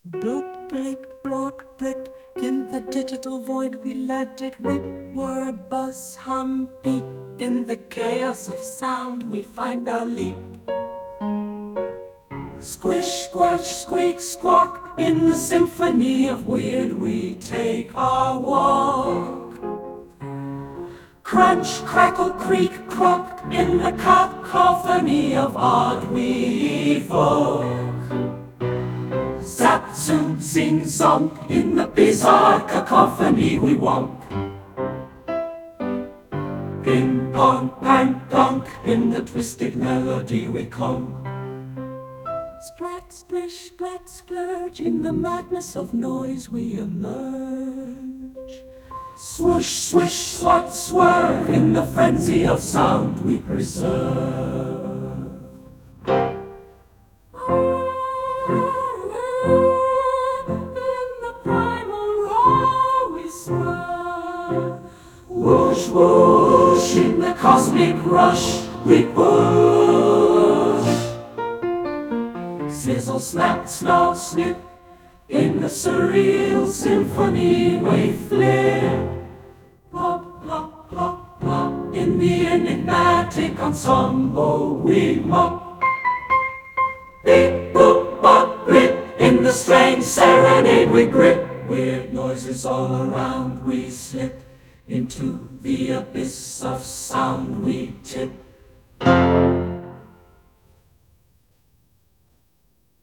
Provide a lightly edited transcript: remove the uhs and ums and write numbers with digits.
Blood blick, blood blick, in the digital void we let it rip. We're a buzz, hum, beat. In the chaos of sound we find our leap. Squish, squash, squeak, squawk, in the symphony of weird we take our walk. Crunch, crackle, creak, croak, in the cacophony of art we evoke. Zap, zoom, zing, zonk, in the bizarre cacophony we wonk. Ping, pong, pang, donk, in the twisted melody we conk. Splat, splish, splat, splurge, in the madness of noise we emerge. Swoosh, swish, swat, swerve, in the frenzy of sound we preserve. Whoosh, whoosh, in the cosmic rush we push. Sizzle, snap, snarl, snip, in the surreal symphony we flip. Plop, plop, plop, plop, in the enigmatic ensemble we mop. Beep, boop, bop, blip, in the strange serenade we grip. Weird noises all around we slip. Into the abyss of sound we tip.